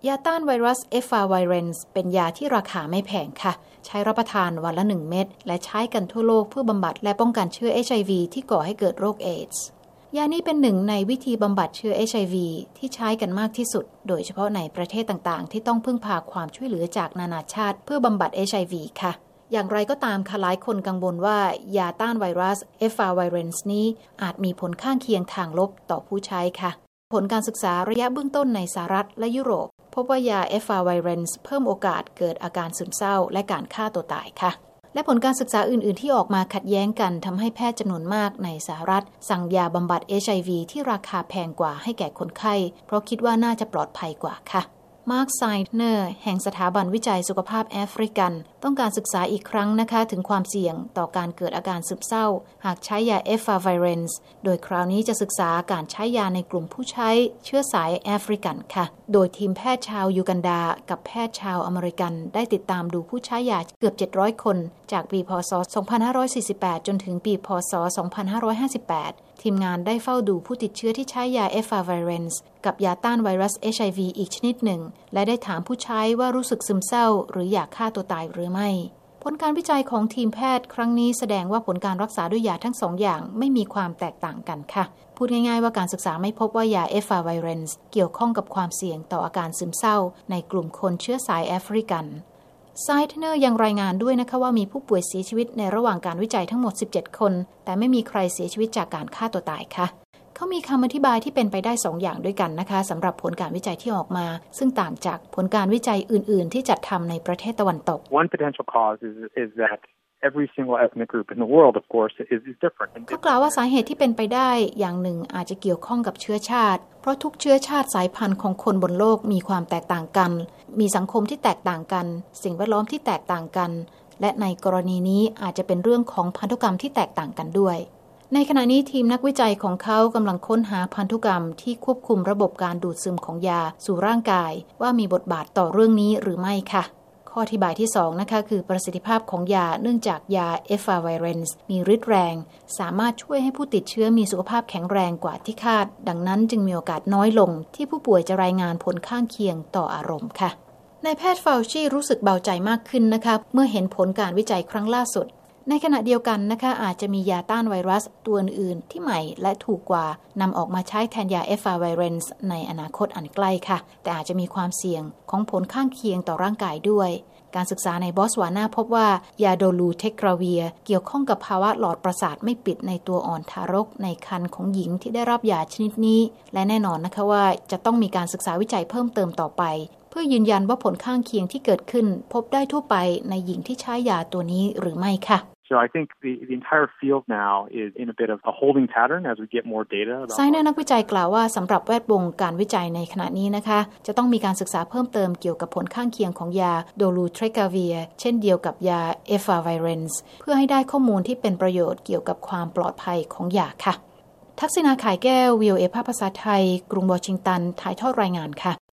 ยาต้านไวรัสเอฟาไวเรนส์เป็นยาที่ราคาไม่แพงค่ะใช้รับประทานวันละ1 เม็ดและใช้กันทั่วโลกเพื่อบำบัดและป้องกันเชื้อ HIV ที่ก่อให้เกิดโรคเอดส์ยานี้เป็นหนึ่งในวิธีบำบัดเชื้อ HIV ที่ใช้กันมากที่สุดโดยเฉพาะในประเทศต่างๆที่ต้องพึ่งพาความช่วยเหลือจากนานาชาติเพื่อบำบัด HIV ค่ะอย่างไรก็ตามค่ะหลายคนกังวลว่ายาต้านไวรัสเอฟาไวเรนส์นี้อาจมีผลข้างเคียงทางลบต่อผู้ใช้ค่ะผลการศึกษาระยะเบื้องต้นในสหรัฐและยุโรปพบว่ายาเอฟาไวเรนส์เพิ่มโอกาสเกิดอาการซึมเศร้าและการฆ่าตัวตายค่ะและผลการศึกษาอื่นๆที่ออกมาขัดแย้งกันทำให้แพทย์จำนวนมากในสหรัฐสั่งยาบำบัด HIV ที่ราคาแพงกว่าให้แก่คนไข้เพราะคิดว่าน่าจะปลอดภัยกว่าค่ะมาร์ค ไซเนอร์แห่งสถาบันวิจัยสุขภาพแอฟริกันต้องการศึกษาอีกครั้งนะคะถึงความเสี่ยงต่อการเกิดอาการซึมเศร้าหากใช้ยาเอฟาไวเรนส์โดยคราวนี้จะศึกษาการใช้ยาในกลุ่มผู้ใช้เชื้อสายแอฟริกันค่ะโดยทีมแพทย์ชาวยูกันดากับแพทย์ชาวอเมริกันได้ติดตามดูผู้ใช้ยาเกือบ700คนจากปีพ.ศ. 2548จนถึงปีพ.ศ. 2558ทีมงานได้เฝ้าดูผู้ติดเชื้อที่ใช้ยาเอฟาไวเรนส์กับยาต้านไวรัส HIV อีกชนิดหนึ่งและได้ถามผู้ใช้ว่ารู้สึกซึมเศร้าหรืออยากฆ่าตัวตายหรือไม่ผลการวิจัยของทีมแพทย์ครั้งนี้แสดงว่าผลการรักษาด้วยยาทั้ง2 อย่างไม่มีความแตกต่างกันค่ะพูดง่ายๆว่าการศึกษาไม่พบว่ายาเอฟาไวเรนส์เกี่ยวข้องกับความเสี่ยงต่ออาการซึมเศร้าในกลุ่มคนเชื้อสายแอฟริกันไซเนอร์ยังรายงานด้วยนะคะว่ามีผู้ป่วยเสียชีวิตในระหว่างการวิจัยทั้งหมด17 คนแต่ไม่มีใครเสียชีวิตจากการฆ่าตัวตายค่ะเขามีคำอธิบายที่เป็นไปได้2 อย่างด้วยกันนะคะสำหรับผลการวิจัยที่ออกมาซึ่งต่างจากผลการวิจัยอื่นๆที่จัดทำในประเทศตะวันตก One potential cause is that every single ethnic group in the world, of course, is different. เขากล่าวว่าสาเหตุที่เป็นไปได้อย่างหนึ่งอาจจะเกี่ยวข้องกับเชื้อชาติเพราะทุกเชื้อชาติสายพันธุ์ของคนบนโลกมีความแตกต่างกันมีสังคมที่แตกต่างกันสิ่งแวดล้อมที่แตกต่างกันและในกรณีนี้อาจจะเป็นเรื่องของพันธุกรรมที่แตกต่างกันด้วยในขณะนี้ทีมนักวิจัยของเขากำลังค้นหาพันธุกรรมที่ควบคุมระบบการดูดซึมของยาสู่ร่างกายว่ามีบทบาทต่อเรื่องนี้หรือไม่ค่ะข้ออธิบายที่2นะคะคือประสิทธิภาพของยาเนื่องจากยาเอฟาไวเรนส์มีฤทธิ์แรงสามารถช่วยให้ผู้ติดเชื้อมีสุขภาพแข็งแรงกว่าที่คาดดังนั้นจึงมีโอกาสน้อยลงที่ผู้ป่วยจะรายงานผลข้างเคียงต่ออารมณ์ค่ะนายแพทย์ฟาวชีรู้สึกเบาใจมากขึ้นนะคะเมื่อเห็นผลการวิจัยครั้งล่าสุดในขณะเดียวกันนะคะอาจจะมียาต้านไวรัสตัวอื่นที่ใหม่และถูกกว่านำออกมาใช้แทนยาเอฟาไวเรนส์ในอนาคตอันใกล้ค่ะแต่อาจจะมีความเสี่ยงของผลข้างเคียงต่อร่างกายด้วยการศึกษาในบอตสวานาพบว่ายาโดลูเทกราเวียเกี่ยวข้องกับภาวะหลอดประสาทไม่ปิดในตัวอ่อนทารกในครรภ์ของหญิงที่ได้รับยาชนิดนี้และแน่นอนนะคะว่าจะต้องมีการศึกษาวิจัยเพิ่มเติมต่อไปเพื่อยืนยันว่าผลข้างเคียงที่เกิดขึ้นพบได้ทั่วไปในหญิงที่ใช้ยาตัวนี้หรือไม่ค่ะ So I think the entire field now is in a bit of a holding pattern as we get more data. ไซเนอร์นักวิจัยกล่าวว่าสำหรับแวดวงการวิจัยในขณะนี้นะคะจะต้องมีการศึกษาเพิ่มเติมเกี่ยวกับผลข้างเคียงของยาโดลูเทกราเวียเช่นเดียวกับยาเอฟาไวเรนส์เพื่อให้ได้ข้อมูลที่เป็นประโยชน์เกี่ยวกับความปลอดภัยของยาค่ะทักษิณา ข่ายแก้ว VOA ภาษาไทยกรุงวอชิงตันถ่ายทอดรายงานค่ะ